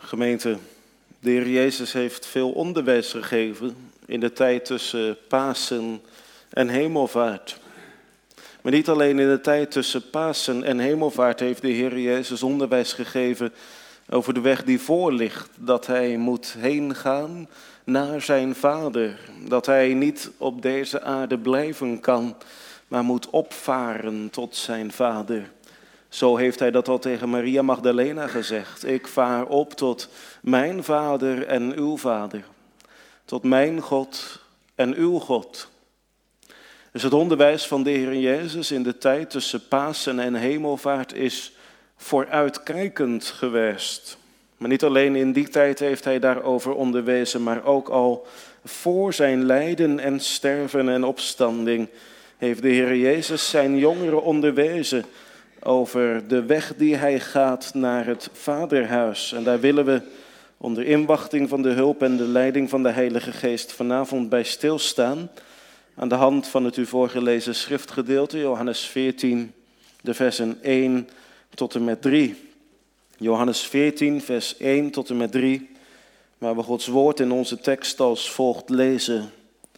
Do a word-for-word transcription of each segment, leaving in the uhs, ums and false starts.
Gemeente, de Heer Jezus heeft veel onderwijs gegeven in de tijd tussen Pasen en Hemelvaart. Maar niet alleen in de tijd tussen Pasen en Hemelvaart heeft de Heer Jezus onderwijs gegeven over de weg die voor ligt. Dat hij moet heen gaan naar zijn Vader. Dat hij niet op deze aarde blijven kan, maar moet opvaren tot zijn Vader. Zo heeft hij dat al tegen Maria Magdalena gezegd. Ik vaar op tot mijn Vader en uw Vader. Tot mijn God en uw God. Dus het onderwijs van de Heer Jezus in de tijd tussen Pasen en Hemelvaart is vooruitkijkend geweest. Maar niet alleen in die tijd heeft hij daarover onderwezen, maar ook al voor zijn lijden en sterven en opstanding heeft de Heer Jezus zijn jongeren onderwezen over de weg die hij gaat naar het Vaderhuis. En daar willen we onder inwachting van de hulp en de leiding van de Heilige Geest vanavond bij stilstaan. Aan de hand van het u voorgelezen schriftgedeelte, Johannes veertien, de versen één tot en met drie. Johannes veertien, vers één tot en met drie, waar we Gods woord in onze tekst als volgt lezen.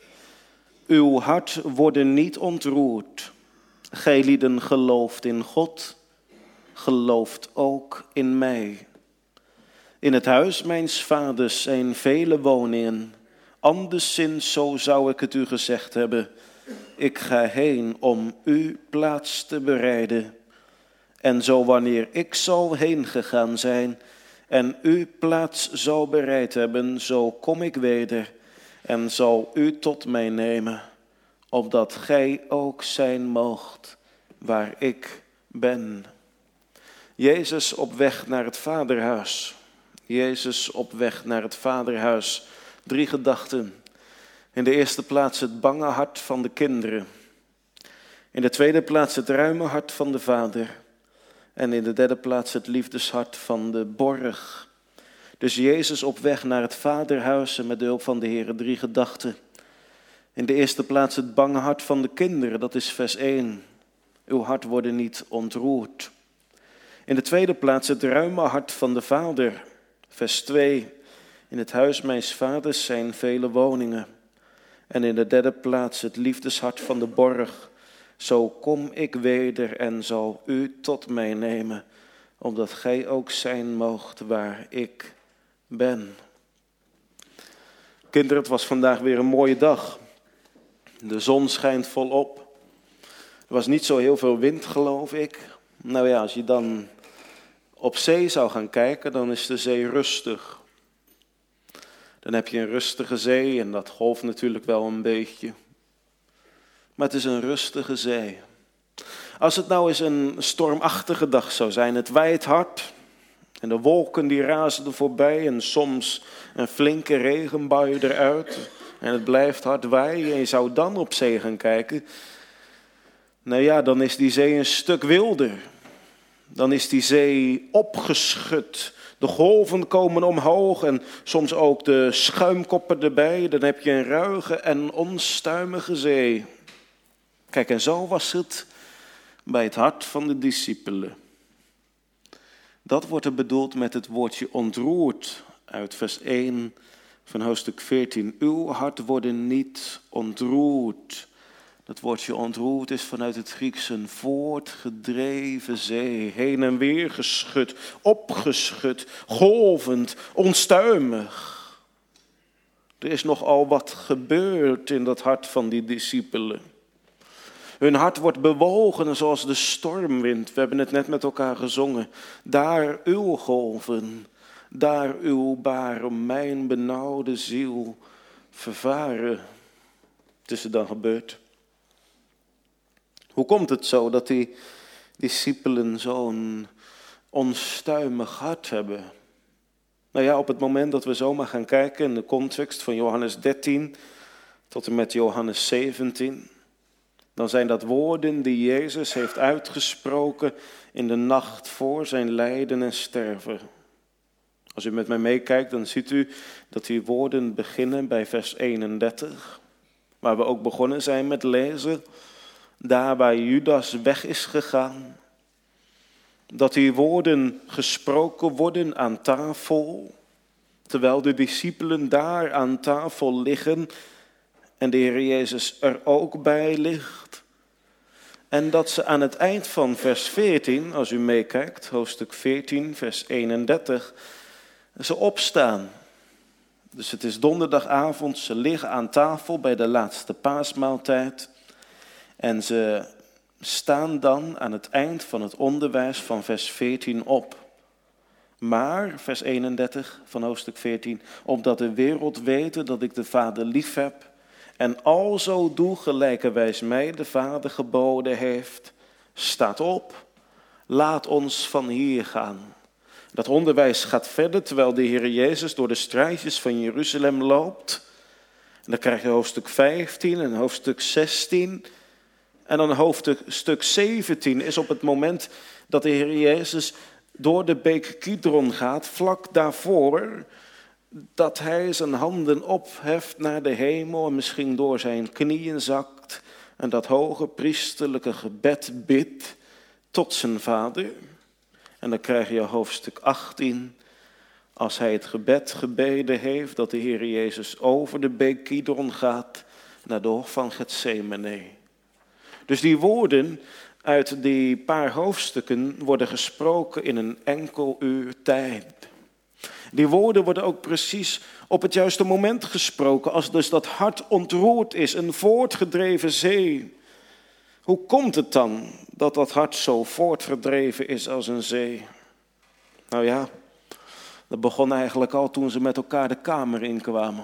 Uw hart worden niet ontroerd. Gij lieden gelooft in God, gelooft ook in mij. In het huis mijns vaders zijn vele woningen. Anderszins zo zou ik het u gezegd hebben. Ik ga heen om u plaats te bereiden. En zo wanneer ik zal heen gegaan zijn en u plaats zal bereid hebben, zo kom ik weder en zal u tot mij nemen, opdat gij ook zijn moogt waar ik ben. Jezus op weg naar het Vaderhuis. Jezus op weg naar het Vaderhuis. Drie gedachten. In de eerste plaats het bange hart van de kinderen. In de tweede plaats het ruime hart van de Vader. En in de derde plaats het liefdeshart van de borg. Dus Jezus op weg naar het Vaderhuis en met de hulp van de Heer drie gedachten. In de eerste plaats het bange hart van de kinderen, dat is vers één. Uw hart worden niet ontroerd. In de tweede plaats het ruime hart van de Vader, vers twee. In het huis mijns vaders zijn vele woningen. En in de derde plaats het liefdeshart van de borg. Zo kom ik weder en zal u tot mij nemen, opdat gij ook zijn moogt waar ik ben. Kinderen, het was vandaag weer een mooie dag. De zon schijnt volop. Er was niet zo heel veel wind, geloof ik. Nou ja, als je dan op zee zou gaan kijken, dan is de zee rustig. Dan heb je een rustige zee en dat golft natuurlijk wel een beetje. Maar het is een rustige zee. Als het nou eens een stormachtige dag zou zijn, het waait hard en de wolken die razen er voorbij en soms een flinke regenbui eruit en het blijft hard waaien en je zou dan op zee gaan kijken, nou ja, dan is die zee een stuk wilder. Dan is die zee opgeschud. De golven komen omhoog en soms ook de schuimkoppen erbij. Dan heb je een ruige en onstuimige zee. Kijk, en zo was het bij het hart van de discipelen. Dat wordt er bedoeld met het woordje ontroerd uit vers één van hoofdstuk veertien. Uw hart worden niet ontroerd. Dat woordje ontroerd is vanuit het Grieks een voortgedreven zee, heen en weer geschud, opgeschud, golvend, onstuimig. Er is nogal wat gebeurd in dat hart van die discipelen. Hun hart wordt bewogen zoals de stormwind. We hebben het net met elkaar gezongen. Daar uw golven, daar uw baren, mijn benauwde ziel vervaren. Het is er dan gebeurd. Hoe komt het zo dat die discipelen zo'n onstuimig hart hebben? Nou ja, op het moment dat we zomaar gaan kijken in de context van Johannes dertien tot en met Johannes zeventien, dan zijn dat woorden die Jezus heeft uitgesproken in de nacht voor zijn lijden en sterven. Als u met mij meekijkt, dan ziet u dat die woorden beginnen bij vers eenendertig, waar we ook begonnen zijn met lezen. Daar waar Judas weg is gegaan, dat die woorden gesproken worden aan tafel, terwijl de discipelen daar aan tafel liggen en de Heer Jezus er ook bij ligt. En dat ze aan het eind van vers veertien, als u meekijkt, hoofdstuk veertien, vers eenendertig, ze opstaan. Dus het is donderdagavond, ze liggen aan tafel bij de laatste paasmaaltijd. En ze staan dan aan het eind van het onderwijs van vers veertien op. Maar, vers eenendertig van hoofdstuk veertien, opdat de wereld wete dat ik de Vader lief heb en alzo doe gelijkerwijs mij de Vader geboden heeft, staat op, laat ons van hier gaan. Dat onderwijs gaat verder terwijl de Heer Jezus door de straatjes van Jeruzalem loopt. En dan krijg je hoofdstuk vijftien en hoofdstuk zestien. En dan hoofdstuk zeventien is op het moment dat de Heer Jezus door de beek Kidron gaat, vlak daarvoor dat hij zijn handen opheft naar de hemel en misschien door zijn knieën zakt en dat hoge priesterlijke gebed bidt tot zijn Vader. En dan krijg je hoofdstuk achttien, als hij het gebed gebeden heeft, dat de Heer Jezus over de beek Kidron gaat naar de hof van Getsemane. Dus die woorden uit die paar hoofdstukken worden gesproken in een enkel uur tijd. Die woorden worden ook precies op het juiste moment gesproken, als dus dat hart ontroerd is, een voortgedreven zee. Hoe komt het dan dat dat hart zo voortgedreven is als een zee? Nou ja, dat begon eigenlijk al toen ze met elkaar de kamer inkwamen.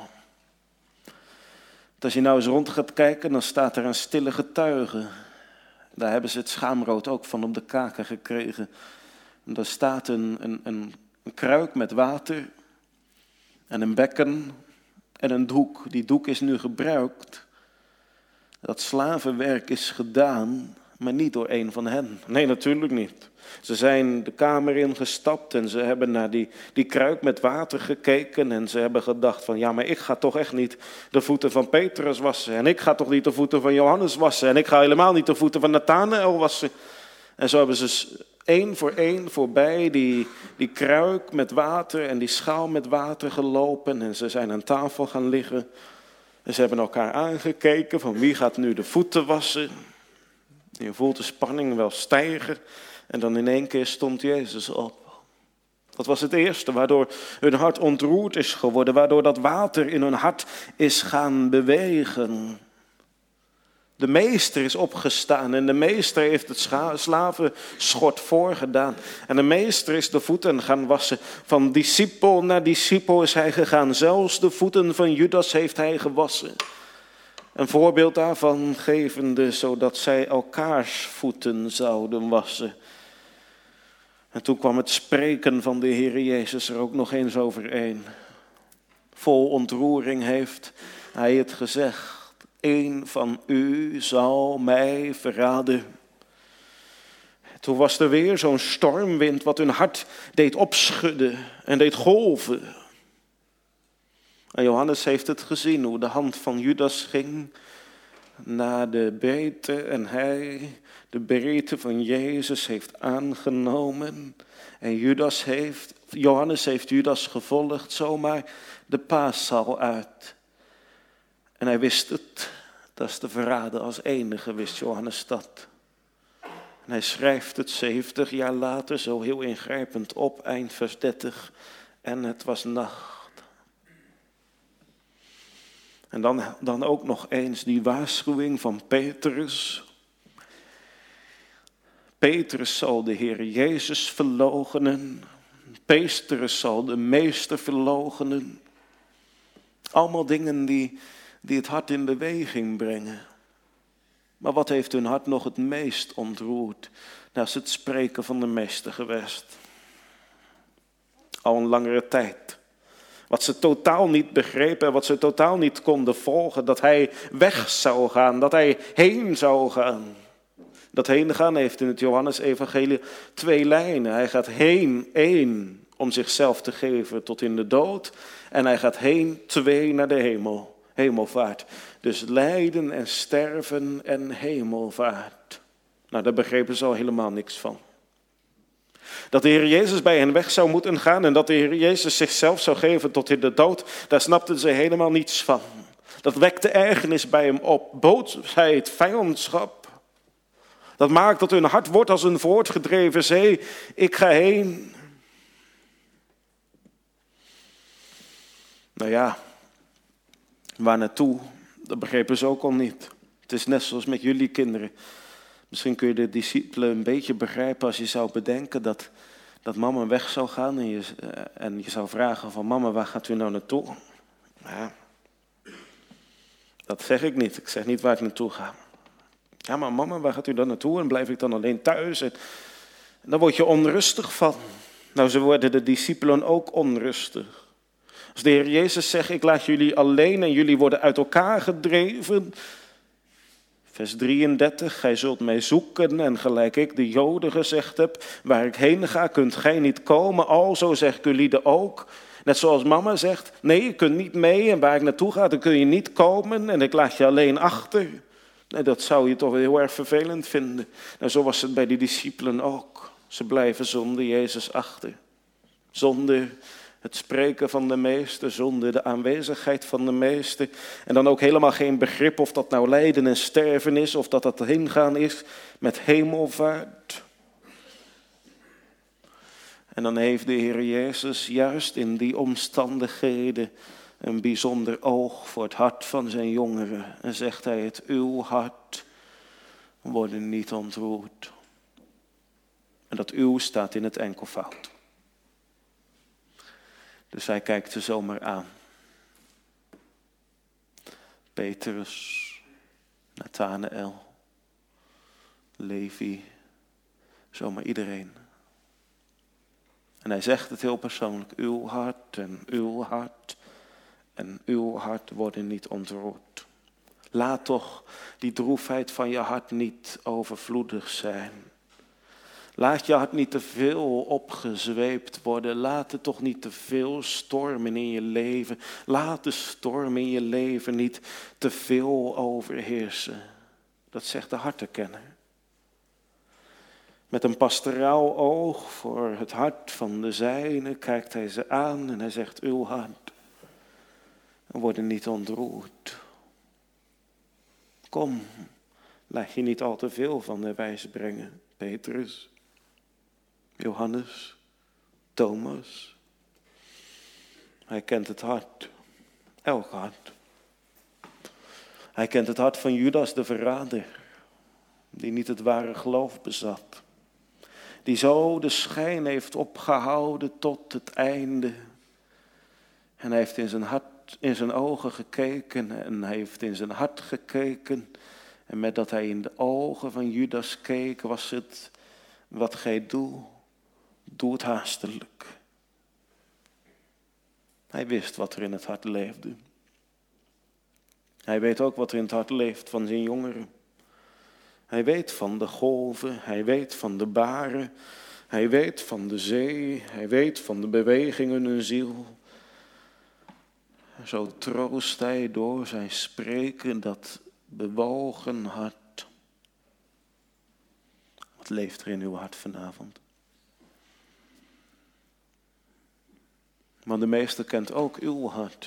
Als je nou eens rond gaat kijken, dan staat er een stille getuige. Daar hebben ze het schaamrood ook van op de kaken gekregen. En daar staat een, een, een, een kruik met water en een bekken en een doek. Die doek is nu gebruikt. Dat slavenwerk is gedaan, maar niet door een van hen. Nee, natuurlijk niet. Ze zijn de kamer ingestapt en ze hebben naar die, die kruik met water gekeken. En ze hebben gedacht van, ja, maar ik ga toch echt niet de voeten van Petrus wassen. En ik ga toch niet de voeten van Johannes wassen. En ik ga helemaal niet de voeten van Nathanael wassen. En zo hebben ze één voor één voorbij die, die kruik met water en die schaal met water gelopen. En ze zijn aan tafel gaan liggen. En ze hebben elkaar aangekeken van wie gaat nu de voeten wassen. Je voelt de spanning wel stijgen. En dan in één keer stond Jezus op. Dat was het eerste waardoor hun hart ontroerd is geworden. Waardoor dat water in hun hart is gaan bewegen. De meester is opgestaan en de meester heeft het scha- slavenschort voorgedaan. En de meester is de voeten gaan wassen. Van discipel naar discipel is hij gegaan. Zelfs de voeten van Judas heeft hij gewassen. Een voorbeeld daarvan gevende, zodat zij elkaars voeten zouden wassen. En toen kwam het spreken van de Heer Jezus er ook nog eens overeen. Vol ontroering heeft hij het gezegd. Eén van u zal mij verraden. Toen was er weer zo'n stormwind wat hun hart deed opschudden en deed golven. En Johannes heeft het gezien, hoe de hand van Judas ging naar de breedte en hij de breedte van Jezus heeft aangenomen. En Judas heeft, Johannes heeft Judas gevolgd, zomaar de paaszaal uit. En hij wist het, dat is te verraden als enige, wist Johannes dat. En hij schrijft het zeventig jaar later zo heel ingrijpend op, eind vers dertig. En het was nacht. En dan, dan ook nog eens die waarschuwing van Petrus. Petrus zal de Heer Jezus verloochenen. Petrus zal de meester verloochenen. Allemaal dingen die, die het hart in beweging brengen. Maar wat heeft hun hart nog het meest ontroerd? Dat is het spreken van de meester geweest. Al een langere tijd. Wat ze totaal niet begrepen, wat ze totaal niet konden volgen. Dat hij weg zou gaan, dat hij heen zou gaan. Dat heen gaan heeft in het Johannes-evangelie twee lijnen. Hij gaat heen, één, om zichzelf te geven tot in de dood. En hij gaat heen, twee, naar de hemel, hemelvaart. Dus lijden en sterven en hemelvaart. Nou, daar begrepen ze al helemaal niks van. Dat de Heer Jezus bij hen weg zou moeten gaan en dat de Heer Jezus zichzelf zou geven tot in de dood, daar snapten ze helemaal niets van. Dat wekte ergernis bij hem op, boosheid, vijandschap. Dat maakt dat hun hart wordt als een voortgedreven zee. Ik ga heen. Nou ja, waar naartoe, dat begrepen ze ook al niet. Het is net zoals met jullie kinderen. Misschien kun je de discipelen een beetje begrijpen als je zou bedenken dat, dat mama weg zou gaan. En je, en je zou vragen van mama, waar gaat u nou naartoe? Ja, dat zeg ik niet. Ik zeg niet waar ik naartoe ga. Ja, maar mama, waar gaat u dan naartoe? En blijf ik dan alleen thuis? En, en dan word je onrustig van. Nou, zo worden de discipelen ook onrustig. Als de Heer Jezus zegt, ik laat jullie alleen en jullie worden uit elkaar gedreven. Vers drieëndertig, gij zult mij zoeken en gelijk ik de Joden gezegd heb, waar ik heen ga, kunt gij niet komen. Alzo zeg ik jullie ook. Net zoals mama zegt, nee, je kunt niet mee en waar ik naartoe ga, dan kun je niet komen en ik laat je alleen achter. Nee, dat zou je toch heel erg vervelend vinden. En zo was het bij die discipelen ook. Ze blijven zonder Jezus achter. Zonder het spreken van de meester, zonder de aanwezigheid van de meester. En dan ook helemaal geen begrip of dat nou lijden en sterven is, of dat dat heen gaan is met hemelvaart. En dan heeft de Heer Jezus juist in die omstandigheden een bijzonder oog voor het hart van zijn jongeren. En zegt hij, het uw hart wordt niet ontroerd. En dat uw staat in het enkelvoud. Dus hij kijkt ze zomaar aan. Petrus, Nathanael, Levi, zomaar iedereen. En hij zegt het heel persoonlijk, uw hart en uw hart en uw hart worden niet ontroerd. Laat toch die droefheid van je hart niet overvloedig zijn. Laat je hart niet te veel opgezweept worden. Laat het toch niet te veel stormen in je leven. Laat de storm in je leven niet te veel overheersen. Dat zegt de hartenkenner. Met een pastoraal oog voor het hart van de zijne kijkt hij ze aan en hij zegt, uw hart worden niet ontroerd. Kom, laat je niet al te veel van de wijs brengen, Petrus, Johannes, Thomas. Hij kent het hart, elk hart. Hij kent het hart van Judas de verrader, die niet het ware geloof bezat. Die zo de schijn heeft opgehouden tot het einde. En hij heeft in zijn hart, in zijn ogen gekeken en hij heeft in zijn hart gekeken. En met dat hij in de ogen van Judas keek, was het, wat gij doet, doe het haastelijk. Hij wist wat er in het hart leefde. Hij weet ook wat er in het hart leeft van zijn jongeren. Hij weet van de golven, hij weet van de baren, hij weet van de zee, hij weet van de bewegingen in hun ziel. Zo troost hij door zijn spreken dat bewogen hart. Wat leeft er in uw hart vanavond? Want de meester kent ook uw hart.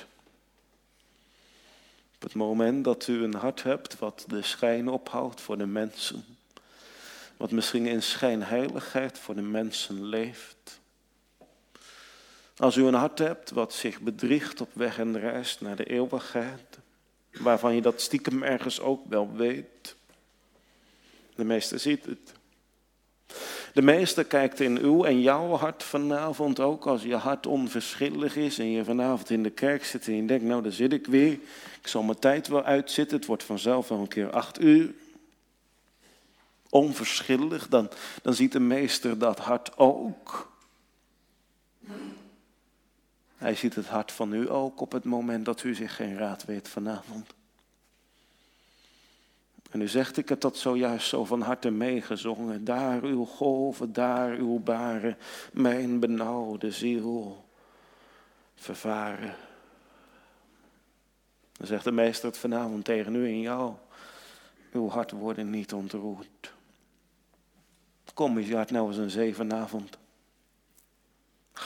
Op het moment dat u een hart hebt wat de schijn ophoudt voor de mensen. Wat misschien in schijnheiligheid voor de mensen leeft. Als u een hart hebt wat zich bedriegt op weg en reis naar de eeuwigheid. Waarvan je dat stiekem ergens ook wel weet. De meester ziet het. De meester kijkt in uw en jouw hart vanavond ook. Als je hart onverschillig is en je vanavond in de kerk zit en je denkt, nou daar zit ik weer. Ik zal mijn tijd wel uitzitten, het wordt vanzelf wel een keer acht uur. Onverschillig, dan, dan ziet de meester dat hart ook. Hij ziet het hart van u ook op het moment dat u zich geen raad weet vanavond. En u zegt, ik heb dat zojuist zo van harte meegezongen. Daar uw golven, daar uw baren, mijn benauwde ziel vervaren. Dan zegt de meester het vanavond tegen u en jou. Uw hart wordt niet ontroerd. Kom, is je hart nou eens een zee vanavond.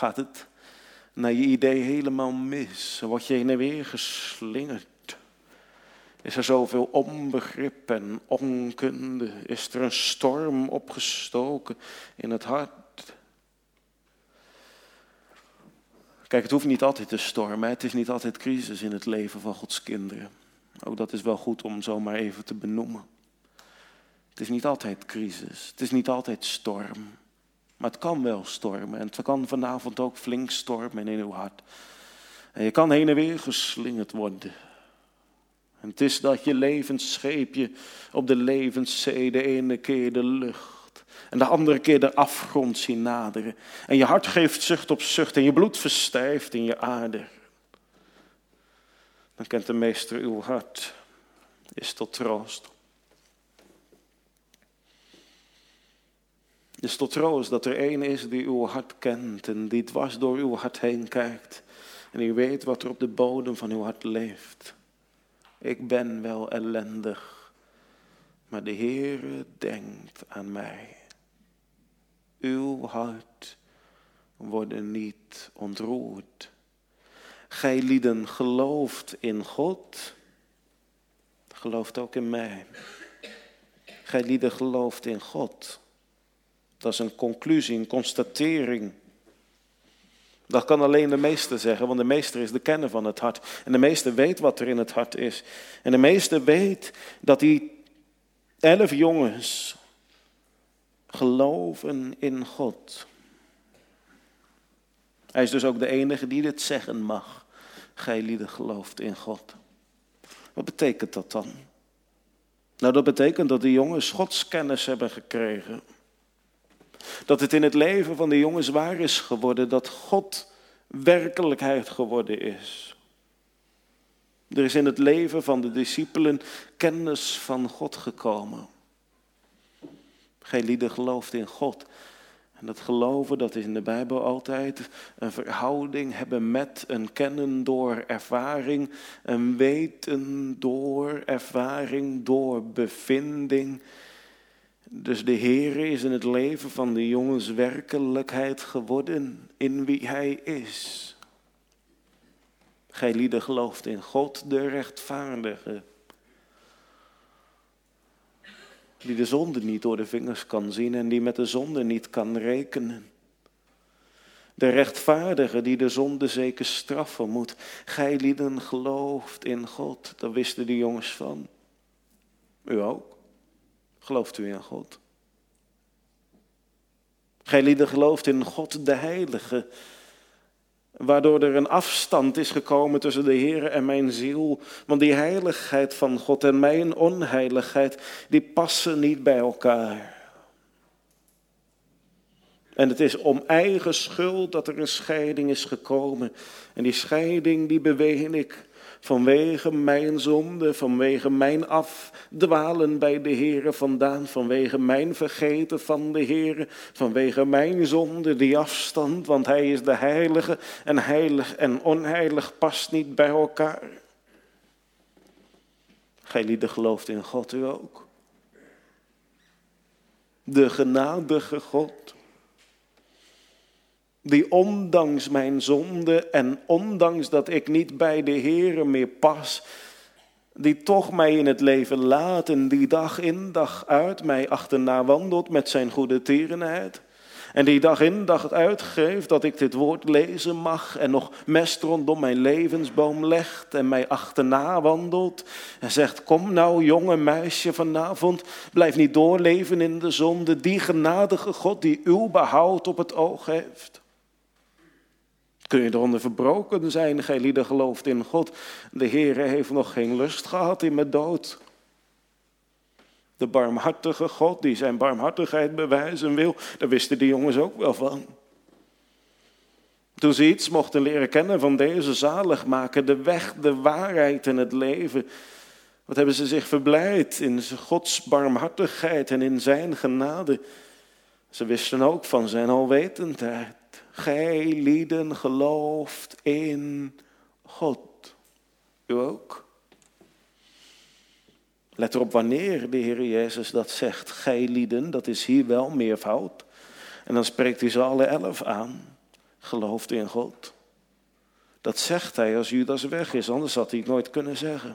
gaat het naar je idee helemaal mis. Word je heen en weer geslingerd. Is er zoveel onbegrip en onkunde? Is er een storm opgestoken in het hart? Kijk, het hoeft niet altijd te stormen. Het is niet altijd crisis in het leven van Gods kinderen. Ook dat is wel goed om zo maar even te benoemen. Het is niet altijd crisis. Het is niet altijd storm. Maar het kan wel stormen. En het kan vanavond ook flink stormen in uw hart. En je kan heen en weer geslingerd worden. En het is dat je levensscheepje op de levenszee de ene keer de lucht en de andere keer de afgrond zien naderen. En je hart geeft zucht op zucht en je bloed verstijft in je aarde. Dan kent de meester uw hart, is tot troost. Is tot troost dat er één is die uw hart kent en die dwars door uw hart heen kijkt. En die weet wat er op de bodem van uw hart leeft. Ik ben wel ellendig, maar de Heere denkt aan mij. Uw hart wordt niet ontroerd. Gij lieden gelooft in God, gelooft ook in mij. Gij lieden gelooft in God. Dat is een conclusie, een constatering. Dat kan alleen de meester zeggen, want de meester is de kenner van het hart. En de meester weet wat er in het hart is. En de meester weet dat die elf jongens geloven in God. Hij is dus ook de enige die dit zeggen mag. Gij lieden gelooft in God. Wat betekent dat dan? Nou, dat betekent dat de jongens godskennis hebben gekregen. Dat het in het leven van de jongens waar is geworden dat God werkelijkheid geworden is. Er is in het leven van de discipelen kennis van God gekomen. Gij lieden gelooft in God. En dat geloven, dat is in de Bijbel altijd een verhouding hebben met, een kennen door ervaring, een weten door ervaring, door bevinding. Dus de Heer is in het leven van de jongens werkelijkheid geworden in wie Hij is. Gij lieden gelooft in God, de rechtvaardige. Die de zonde niet door de vingers kan zien en die met de zonde niet kan rekenen. De rechtvaardige die de zonde zeker straffen moet. Gij lieden gelooft in God, daar wisten de jongens van. U ook. Gelooft u in God? Gij lieden gelooft in God de Heilige, waardoor er een afstand is gekomen tussen de Heer en mijn ziel. Want die heiligheid van God en mijn onheiligheid, die passen niet bij elkaar. En het is om eigen schuld dat er een scheiding is gekomen. En die scheiding die beween ik vanwege mijn zonde, vanwege mijn afdwalen bij de Heere vandaan, vanwege mijn vergeten van de Heere, vanwege mijn zonde, die afstand, want Hij is de heilige en heilig en onheilig past niet bij elkaar. Gij lieden gelooft in God, u ook. De genadige God, die ondanks mijn zonde en ondanks dat ik niet bij de Heere meer pas, die toch mij in het leven laat en die dag in dag uit mij achterna wandelt met zijn goede tierenheid. En die dag in dag uitgeeft dat ik dit woord lezen mag en nog mest rondom mijn levensboom legt en mij achterna wandelt. En zegt, kom nou jonge meisje vanavond, blijf niet doorleven in de zonde. Die genadige God die uw behoud op het oog heeft. Kun je eronder verbroken zijn, gij lieden gelooft in God. De Heere heeft nog geen lust gehad in mijn dood. De barmhartige God die zijn barmhartigheid bewijzen wil, daar wisten die jongens ook wel van. Toen ze iets mochten leren kennen van deze zaligmaker, de weg, de waarheid en het leven. Wat hebben ze zich verblijd in Gods barmhartigheid en in zijn genade. Ze wisten ook van zijn alwetendheid. Gij lieden gelooft in God. U ook? Let erop wanneer de Heer Jezus dat zegt. Gij lieden, dat is hier wel meervoud. En dan spreekt hij ze alle elf aan. gelooft in God. Dat zegt hij als Judas weg is, anders had hij het nooit kunnen zeggen.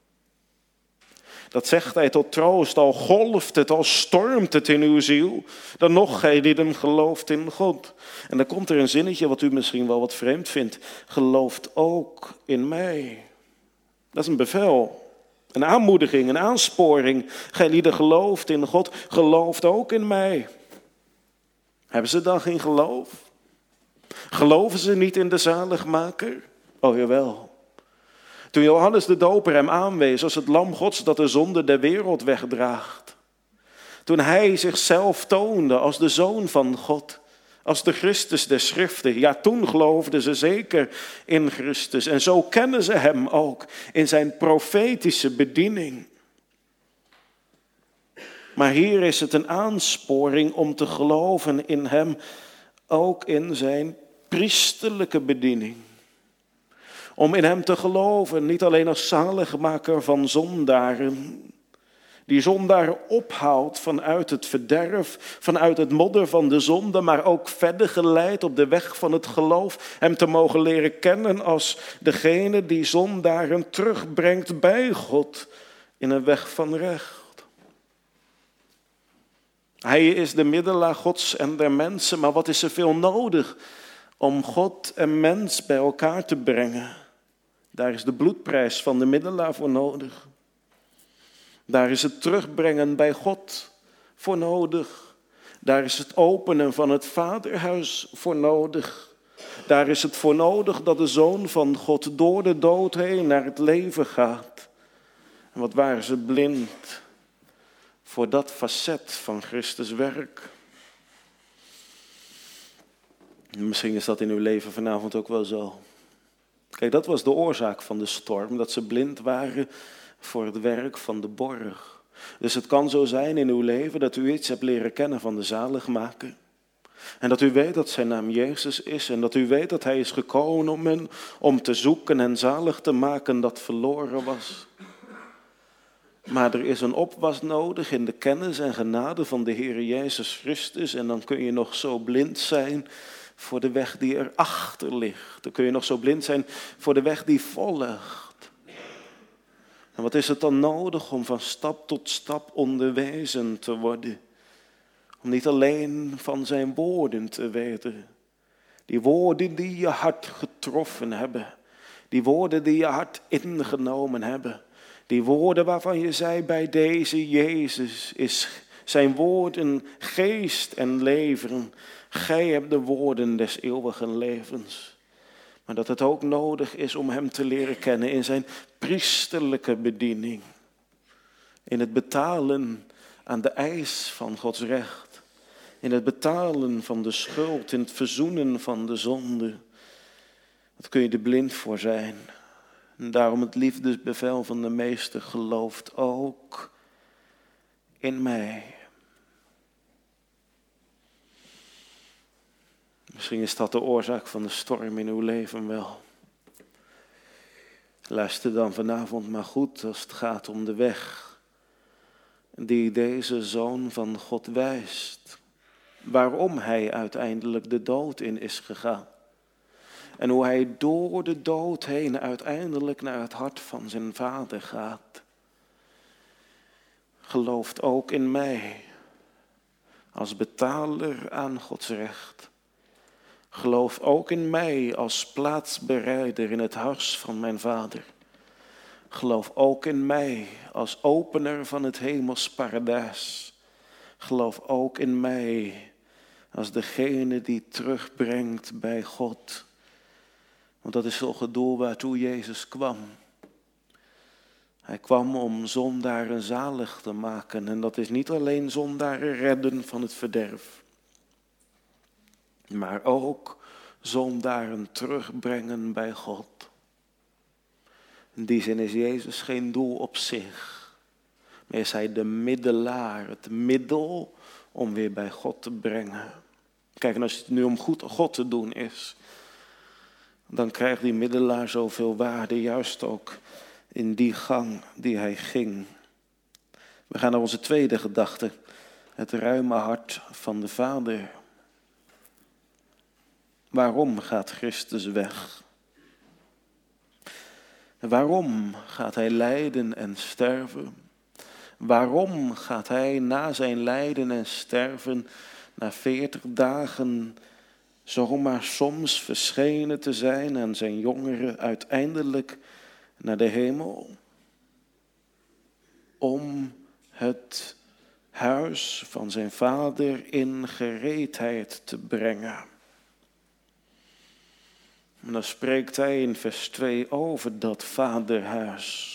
Dat zegt hij tot troost, al golft het, al stormt het in uw ziel. Dan nog gij die hem gelooft in God. En dan komt er een zinnetje wat u misschien wel wat vreemd vindt. Gelooft ook in mij. Dat is een bevel, een aanmoediging, een aansporing. Gij die gelooft in God, gelooft ook in mij. Hebben ze dan geen geloof? Geloven ze niet in de zaligmaker? Oh jawel. Toen Johannes de Doper hem aanwees als het lam Gods dat de zonde der wereld wegdraagt. Toen hij zichzelf toonde als de Zoon van God, als de Christus der Schriften. Ja, toen geloofden ze zeker in Christus. En zo kennen ze hem ook in zijn profetische bediening. Maar hier is het een aansporing om te geloven in hem, ook in zijn priesterlijke bediening. Om in hem te geloven, niet alleen als zaligmaker van zondaren, die zondaren ophaalt vanuit het verderf, vanuit het modder van de zonde, maar ook verder geleid op de weg van het geloof, hem te mogen leren kennen als degene die zondaren terugbrengt bij God in een weg van recht. Hij is de middelaar Gods en der mensen, maar wat is er veel nodig om God en mens bij elkaar te brengen? Daar is de bloedprijs van de middelaar voor nodig. Daar is het terugbrengen bij God voor nodig. Daar is het openen van het vaderhuis voor nodig. Daar is het voor nodig dat de Zoon van God door de dood heen naar het leven gaat. En wat waren ze blind voor dat facet van Christus werk. Misschien is dat in uw leven vanavond ook wel zo. Kijk, dat was de oorzaak van de storm, dat ze blind waren voor het werk van de borg. Dus het kan zo zijn in uw leven dat u iets hebt leren kennen van de zaligmaker. En dat u weet dat zijn naam Jezus is en dat u weet dat hij is gekomen om, hen, om te zoeken en zalig te maken dat verloren was. Maar er is een opwas nodig in de kennis en genade van de Heer Jezus Christus. En dan kun je nog zo blind zijn voor de weg die erachter ligt. Dan kun je nog zo blind zijn voor de weg die volgt. En wat is het dan nodig om van stap tot stap onderwezen te worden? Om niet alleen van zijn woorden te weten. Die woorden die je hart getroffen hebben. Die woorden die je hart ingenomen hebben. Die woorden waarvan je zei bij deze Jezus is zijn woorden geest en leven. Gij hebt de woorden des eeuwigen levens. Maar dat het ook nodig is om hem te leren kennen in zijn priesterlijke bediening. In het betalen aan de eis van Gods recht. In het betalen van de schuld, in het verzoenen van de zonde. Wat kun je er blind voor zijn? En daarom het liefdesbevel van de meester gelooft ook in mij. Misschien is dat de oorzaak van de storm in uw leven wel. Luister dan vanavond maar goed als het gaat om de weg die deze Zoon van God wijst. Waarom hij uiteindelijk de dood in is gegaan. En hoe hij door de dood heen uiteindelijk naar het hart van zijn Vader gaat. Gelooft ook in mij als betaler aan Gods recht. Geloof ook in mij als plaatsbereider in het huis van mijn Vader. Geloof ook in mij als opener van het hemels paradijs. Geloof ook in mij als degene die terugbrengt bij God. Want dat is toch het doel waartoe Jezus kwam. Hij kwam om zondaren zalig te maken. En dat is niet alleen zondaren redden van het verderf. Maar ook zondaren terugbrengen bij God. In die zin is Jezus geen doel op zich. Maar is hij de middelaar, het middel om weer bij God te brengen. Kijk, en als het nu om goed God te doen is, dan krijgt die middelaar zoveel waarde, juist ook in die gang die hij ging. We gaan naar onze tweede gedachte, het ruime hart van de Vader. Waarom gaat Christus weg? Waarom gaat hij lijden en sterven? Waarom gaat hij na zijn lijden en sterven, na veertig dagen, zomaar soms verschenen te zijn aan zijn jongeren, uiteindelijk naar de hemel? Om het huis van zijn vader in gereedheid te brengen. En dan spreekt hij in vers twee over dat vaderhuis.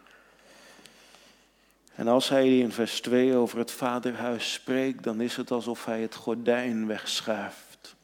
En als hij in vers twee over het vaderhuis spreekt, dan is het alsof hij het gordijn wegschuift.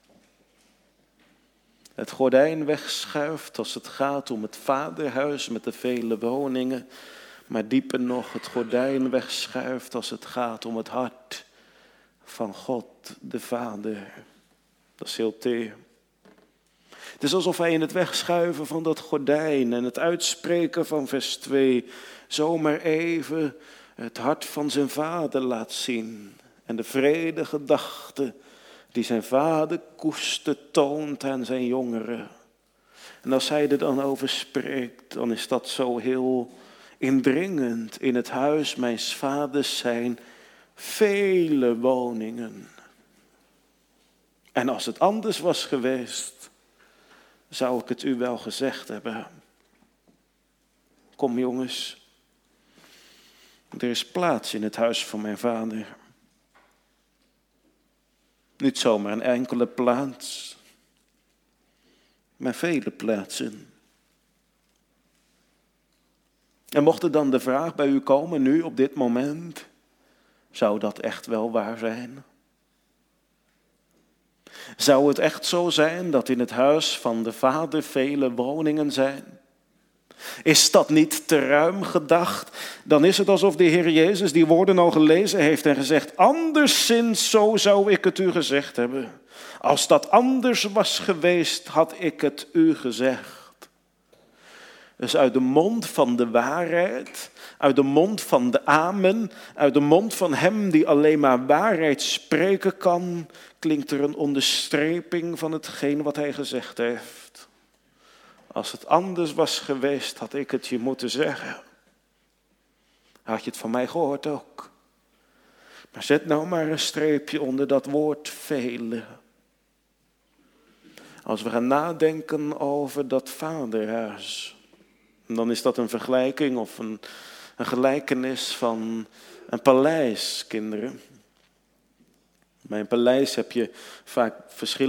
Het gordijn wegschuift als het gaat om het vaderhuis met de vele woningen. Maar dieper nog, het gordijn wegschuift als het gaat om het hart van God, de Vader. Dat is heel teer. Het is alsof hij in het wegschuiven van dat gordijn en het uitspreken van vers twee zomaar even het hart van zijn vader laat zien. En de vrede gedachte die zijn vader koestert toont aan zijn jongeren. En als hij er dan over spreekt, dan is dat zo heel indringend. In het huis mijns vaders zijn vele woningen. En als het anders was geweest, zou ik het u wel gezegd hebben. Kom jongens, er is plaats in het huis van mijn vader. Niet zomaar een enkele plaats, maar vele plaatsen. En mocht er dan de vraag bij u komen, nu op dit moment, zou dat echt wel waar zijn? Zou het echt zo zijn dat in het huis van de Vader vele woningen zijn? Is dat niet te ruim gedacht? Dan is het alsof de Heer Jezus die woorden al gelezen heeft en gezegd, anderszins zo zou ik het u gezegd hebben. Als dat anders was geweest, had ik het u gezegd. Dus uit de mond van de waarheid, uit de mond van de amen, uit de mond van hem die alleen maar waarheid spreken kan, klinkt er een onderstreping van hetgeen wat hij gezegd heeft. Als het anders was geweest, had ik het je moeten zeggen. Had je het van mij gehoord ook. Maar zet nou maar een streepje onder dat woord vele. Als we gaan nadenken over dat vaderhuis, dan is dat een vergelijking of een, een gelijkenis van een paleis, kinderen. Bij een paleis heb je vaak verschillende